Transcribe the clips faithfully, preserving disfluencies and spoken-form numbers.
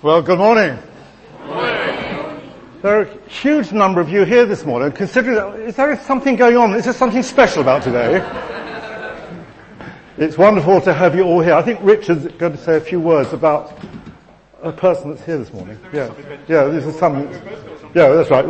Well, good morning. Good morning. There are a huge number of you here this morning. Considering that, is there something going on? Is there something special about today? It's wonderful to have you all here. I think Richard's going to say a few words about a person that's here this morning. Yeah, yeah, this is something. Yeah, that's right.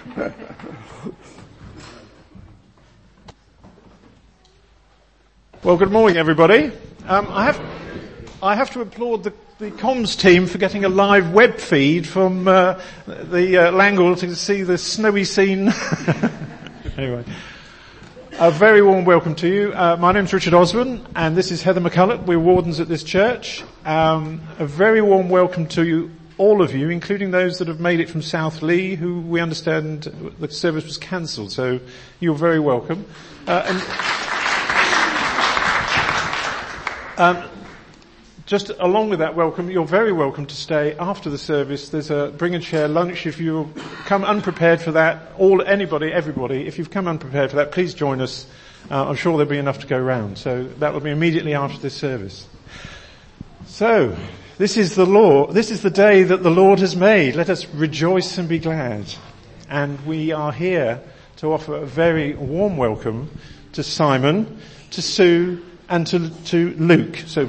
Well, good morning, everybody. Um, I have, I have to applaud the, the comms team for getting a live web feed from uh, the uh, Langhall to see the snowy scene. Anyway, a very warm welcome to you. Uh, my name's Richard Osborne, and this is Heather McCulloch. We're wardens at this church. Um, a very warm welcome to you, all of you, including those that have made it from South Lee, who we understand the service was cancelled. So you're very welcome. Uh, and Um, just along with that welcome, you're very welcome to stay after the service. There's a bring and share lunch. If you come unprepared for that, all, anybody, everybody, if you've come unprepared for that, please join us. Uh, I'm sure there'll be enough to go round. So that will be immediately after this service. So, this is the law, this is the day that the Lord has made. Let us rejoice and be glad. And we are here to offer a very warm welcome to Simon, to Sue, and to, to Luke. So,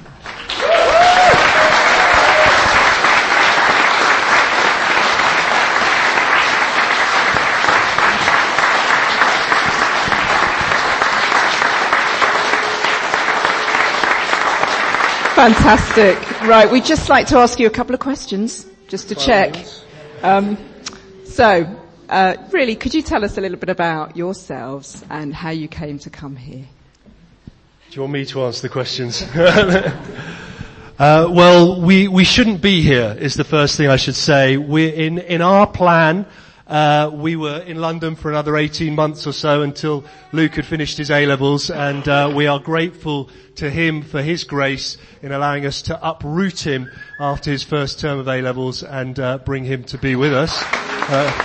fantastic. Right, we'd just like to ask you a couple of questions, just to check. Um, so, uh, really, could you tell us a little bit about yourselves and how you came to come here? Do you want me to answer the questions? uh, well, we, we shouldn't be here is the first thing I should say. We're in, in our plan, uh, we were in London for another eighteen months or so until Luke had finished his A-levels, and uh, we are grateful to him for his grace in allowing us to uproot him after his first term of A-levels and uh, bring him to be with us. Uh,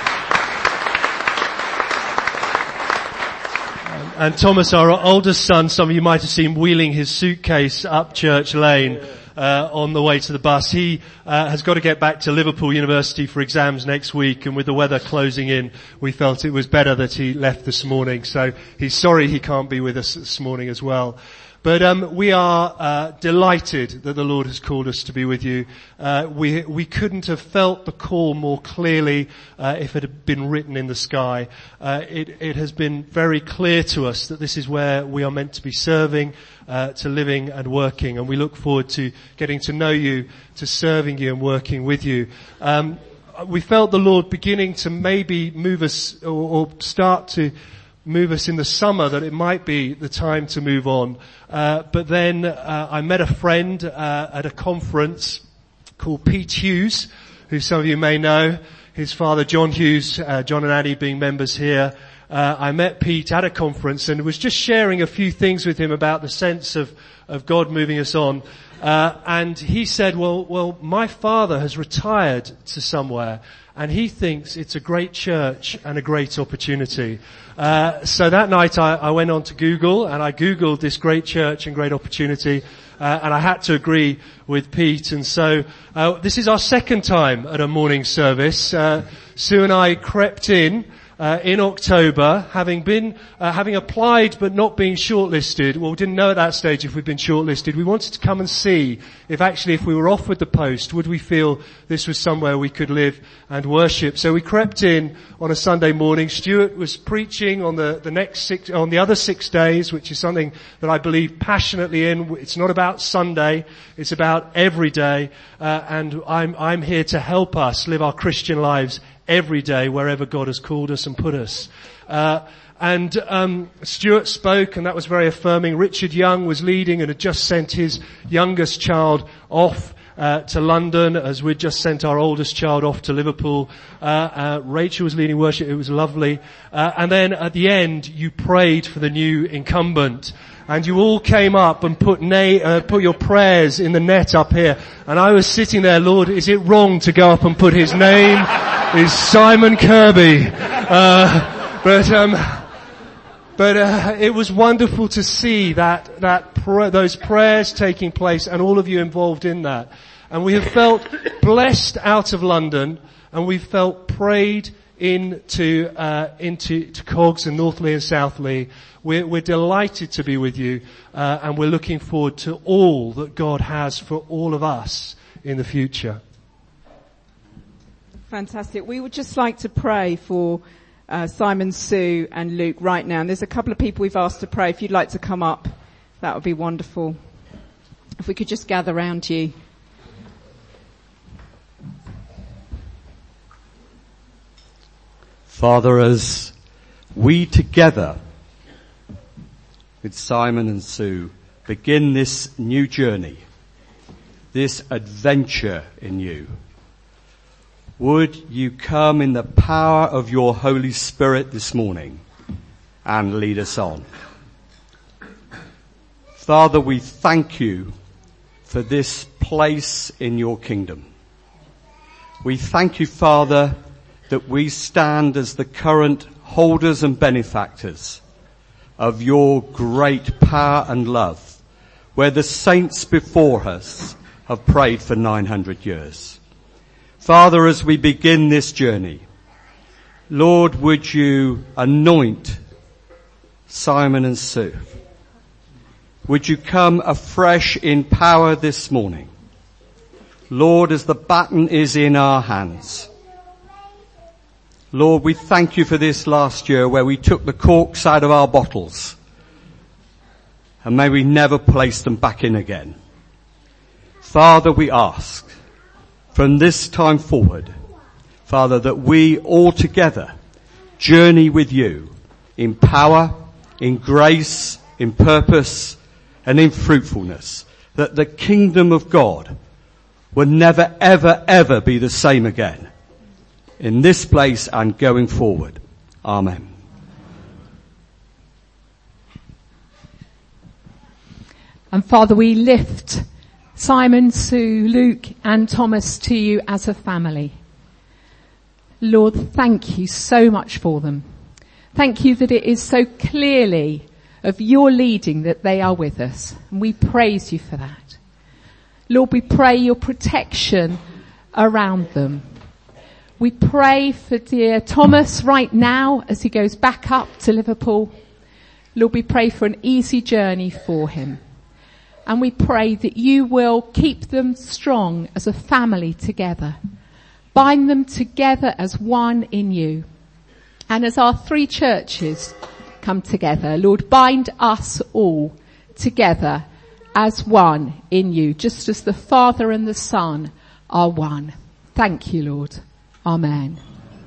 And Thomas, our oldest son, some of you might have seen wheeling his suitcase up Church Lane uh, on the way to the bus. He uh, has got to get back to Liverpool University for exams next week, and with the weather closing in, we felt it was better that he left this morning. So he's sorry he can't be with us this morning as well. But um, we are uh, delighted that the Lord has called us to be with you. Uh, we we couldn't have felt the call more clearly uh, if it had been written in the sky. Uh, it, it has been very clear to us that this is where we are meant to be serving, uh, to living and working, and we look forward to getting to know you, to serving you and working with you. Um, we felt the Lord beginning to maybe move us or, or start to move us in the summer, that it might be the time to move on. Uh, but then uh, I met a friend uh, at a conference called Pete Hughes, who some of you may know. His father, John Hughes, uh, John and Addie being members here. Uh, I met Pete at a conference and was just sharing a few things with him about the sense of, of God moving us on. Uh, and he said, well, well, my father has retired to somewhere, and he thinks it's a great church and a great opportunity. Uh, so that night I, I went on to Google, and I Googled this great church and great opportunity, uh, and I had to agree with Pete. And so uh, this is our second time at a morning service. Uh, Sue and I crept in Uh, in October, having been, uh, having applied but not being shortlisted. Well, we didn't know at that stage if we'd been shortlisted. We wanted to come and see if actually if we were offered the post, would we feel this was somewhere we could live and worship. So we crept in on a Sunday morning. Stuart was preaching on the, the next six, on the other six days, which is something that I believe passionately in. It's not about Sunday. It's about every day. Uh, and I'm, I'm here to help us live our Christian lives every day wherever God has called us and put us. Uh, and um Stuart spoke, and that was very affirming. Richard Young was leading and had just sent his youngest child off uh, to London, as we'd just sent our oldest child off to Liverpool. Uh, uh Rachel was leading worship. It was lovely. Uh, and then at the end, you prayed for the new incumbent. And you all came up and put na- uh, put your prayers in the net up here. And I was sitting there, Lord, is it wrong to go up and put his name? Is Simon Kirby. Uh, but um But uh, it was wonderful to see that that pr- those prayers taking place and all of you involved in that. And we have felt blessed out of London, and we've felt prayed into uh, into to Cogs and Northley and Southley. We're, we're delighted to be with you, uh, and we're looking forward to all that God has for all of us in the future. Fantastic. We would just like to pray for uh, Simon, Sue and Luke right now. And there's a couple of people we've asked to pray. If you'd like to come up, that would be wonderful. If we could just gather round you. Father, as we together with Simon and Sue begin this new journey, this adventure in you, would you come in the power of your Holy Spirit this morning and lead us on? Father, we thank you for this place in your kingdom. We thank you, Father, that we stand as the current holders and benefactors of your great power and love, where the saints before us have prayed for nine hundred years. Father, as we begin this journey, Lord, would you anoint Simon and Sue? Would you come afresh in power this morning? Lord, as the baton is in our hands, Lord, we thank you for this last year where we took the corks out of our bottles, and may we never place them back in again. Father, we ask from this time forward, Father, that we all together journey with you in power, in grace, in purpose, and in fruitfulness, that the kingdom of God will never, ever, ever be the same again. In this place and going forward. Amen. And Father, we lift Simon, Sue, Luke and Thomas to you as a family. Lord, thank you so much for them. Thank you that it is so clearly of your leading that they are with us. And we praise you for that. Lord, we pray your protection around them. We pray for dear Thomas right now as he goes back up to Liverpool. Lord, we pray for an easy journey for him. And we pray that you will keep them strong as a family together. Bind them together as one in you. And as our three churches come together, Lord, bind us all together as one in you, just as the Father and the Son are one. Thank you, Lord. Amen.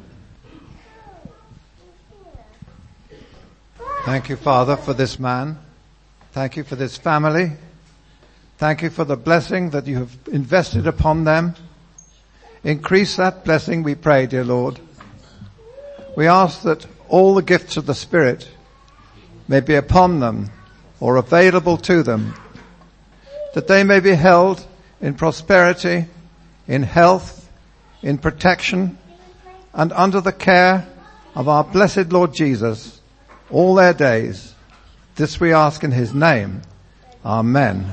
Thank you, Father, for this man. Thank you for this family. Thank you for the blessing that you have invested upon them. Increase that blessing, we pray, dear Lord. We ask that all the gifts of the Spirit may be upon them or available to them, that they may be held in prosperity, in health, in protection, and under the care of our blessed Lord Jesus all their days. This we ask in his name. Amen.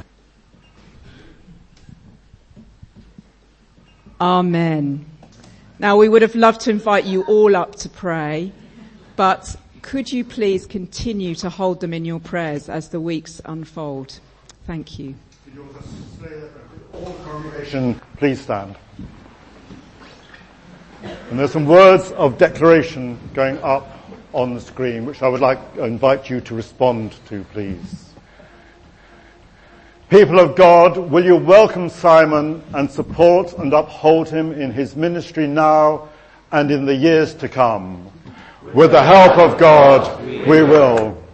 Amen. Now we would have loved to invite you all up to pray, but could you please continue to hold them in your prayers as the weeks unfold? Thank you. All congregation, please stand. And there's some words of declaration going up on the screen, which I would like to invite you to respond to, please. People of God, will you welcome Simon and support and uphold him in his ministry now and in the years to come? With the help of God, we will.